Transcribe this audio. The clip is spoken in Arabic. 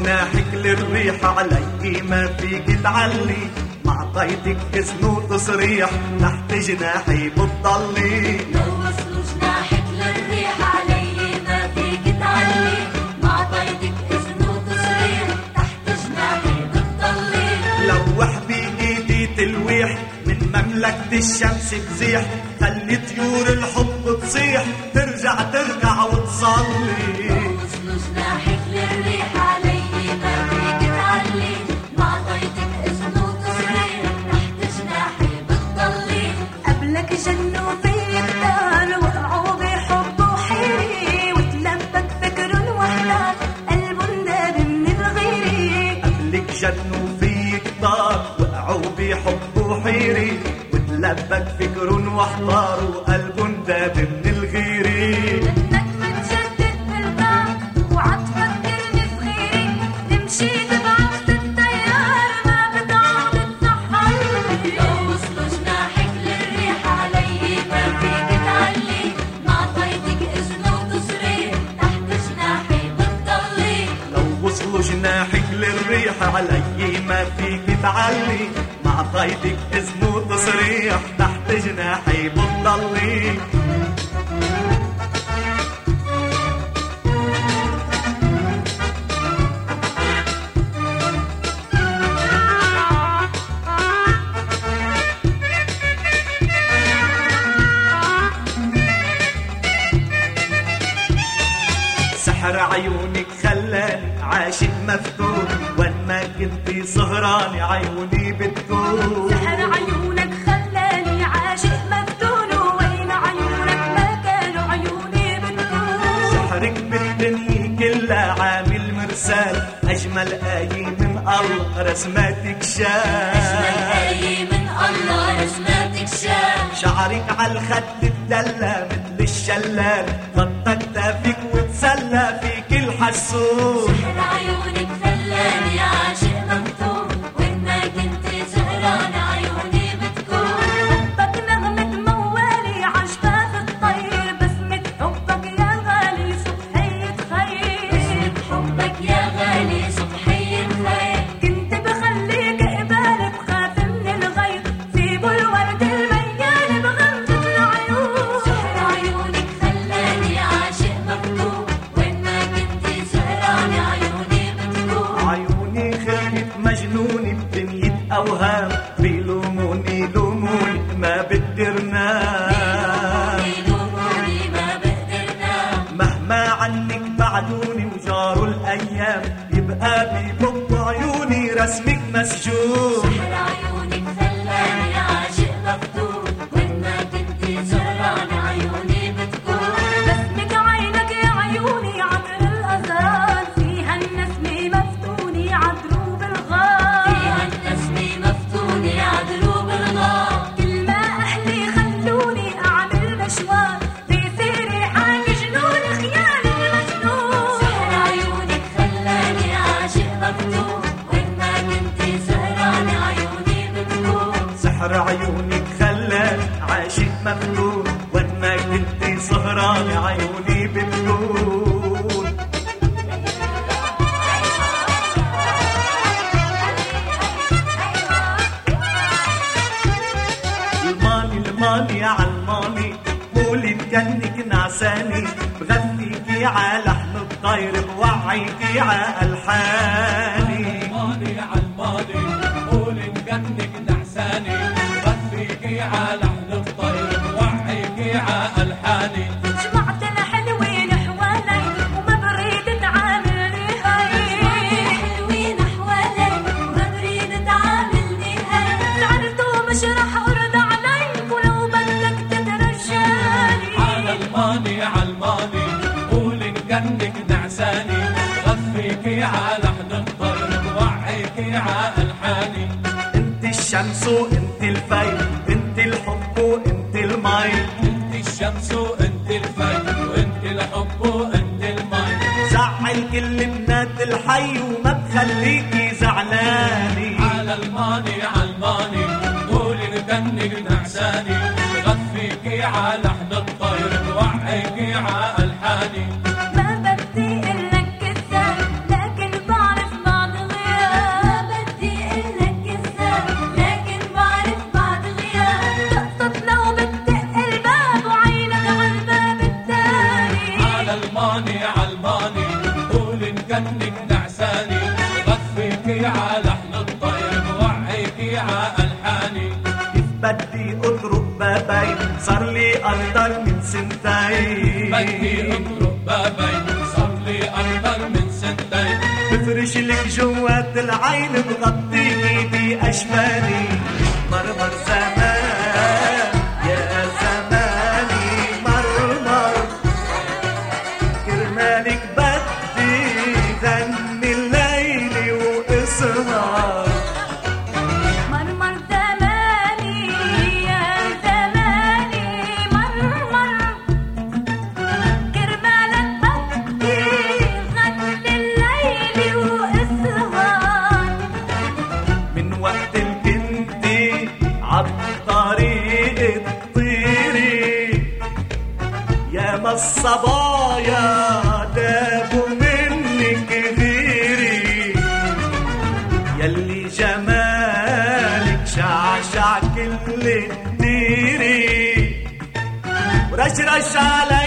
جناحك للريح علي ما فيك تعلي، مع طيتك إذن وتصريح تحت جناحي بتضلي. لو وصلوا جناحك للريح علي ما فيك تعلي، مع طيتك إذن وتصريح تحت جناحي بتضلي. لوح بإيدي تلويح من مملكة الشمس بزيح، خلي طيور الحب تصيح ترجع تركع وتصلي. لو وصلوا جناحك للريح علي ما فيك تعلي، مع طيتك إذن وتصريح تحت جناحي بتضلي. قبلك جنوا في كتار وقعوا بحب وحيري، وتلبك فكر واحتار قلب داب من الغيري. قبلك جنوا في كتار وقعوا بحب وحيري، وتلبك فكر واحتار وقلب داب من الغيري. لأنك متجدد بالبعد وعتفكرني في غيري، تمشي تبعث التيار ما بتعود تسحرني. لو وصلوا جناحك للريح علي ما فيك تعلي، مع طيتك إذن وتصريح تحت جناحي بتضلي. لو وصلوا جناحك للريح علي ما فيك تعلي، مع طيتك إذن وتصريح تحت جناحي بتضلي. سحر عيونك خلاني عاشق مفتون، وين ما كنتي سهراني عيوني بتكون. سحر عيونك خلاني عاشق مفتون، وين عيونك ما كانوا عيوني بتكون. سحرك بالدنيا كلها عامل مرسال، أجمل آية من الله رسماتك شال. أجمل آية من الله رسماتك شال. شعرك عالخد تدلى مثل الشلال، خطك تافك وتسلى فيك الحسون. سحر عيونك خلاني عاشق مفتون، وين ما كنت سهران عيوني بتكون. حبك نغمة موالي عشفاف الطير، بسمة حبك يا غالي صبحية خير. بسمة حبك يا غالي صبحية خير. كنت بخليك قبال بخاف من الغير، سيبوا الورد الميال بغمضة العيون. سحر عيونك خلاني عاشق مفتون، وين ما كنت سهران عيوني بتكون. عيوني خلت مجنوني بدنيا أوهام، بيلوموني لوموني ما بقدر نام. لوموني ما بقدر نام. مهما عنك بعدوني وجاروا الأيام، يبقى بيبض عيوني رسمك مسجون. سحر عيونك خلاني عاشق مفتون، وين ما كنت سهران عيوني بتكون. بسمة عينك يا عيوني عطر الأزهار، فيها النسمة مفتوني عدروب الغار. فيها النسمة مفتوني عدروب الغار. كل ما أهلي خلوني أعمل مشوار، بيصير حالي جنون خيال المجنون. سحر عيونك خلاني عاشق مفتون، وين ما كنت سهران عيوني بتكون. سحر عيونك خلاني عاشق مفتون، وين ما كنتي سهران عيوني بتكون. الماني عالماني، قولي بكنك نعساني، بغنيكي على لحن الطير بوعيكي على ألحاني. الماضي عالماضي قولي بكنك نعساني، بغنيكي على لحن الطير بوعيكي على ألحاني. جمعت الحلوين حوالي وما بريد تعاملني هاي. الحلوين حوالي وما بريد تعاملني هاي. زعلت ومش رح أرد عليك ولو بدك تترجاني. عالماضي قولي بكنك نعساني، بغنيكي على لحن الطير بوعيكي على ألحاني. انت الشمس وانت الفيل، انت الحب وانت المي. انت الشمس وانت الفجر وانت الحب وانت المي. زعل كل بنات الحي وما بخليكي زعلاني. عالماضي قولي بكنك نعساني، بغنيكي على لحن الطير بوعيكي على ألحاني. ما بدي إلك كذاب، لكن بعرف صار لي أكتر من سنتين بدي اضرب بابين صار لي أكتر من سنتين بفرش لك جوات العين بغطيني بأشمالي مرمر زمان يا زماني مرمر كرمالك بدي غني الليل واسهر مرمر زماني يا زماني مرمر كرمالك بدي غني الليل واسهر من وقت البنتي عالطريق تطيري يا ما الصبايا دابوا منك غيري يلي جمالك شعشع كل ديري ورشرش علي